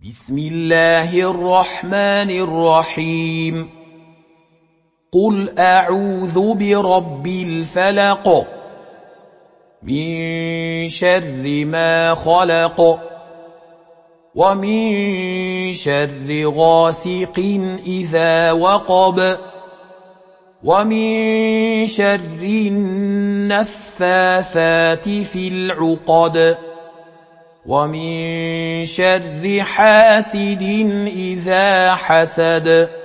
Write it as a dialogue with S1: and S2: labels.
S1: بسم الله الرحمن الرحيم قل أعوذ برب الفلق من شر ما خلق ومن شر غاسق إذا وقب ومن شر النفاثات في العقد ومن شر حاسد إذا حسد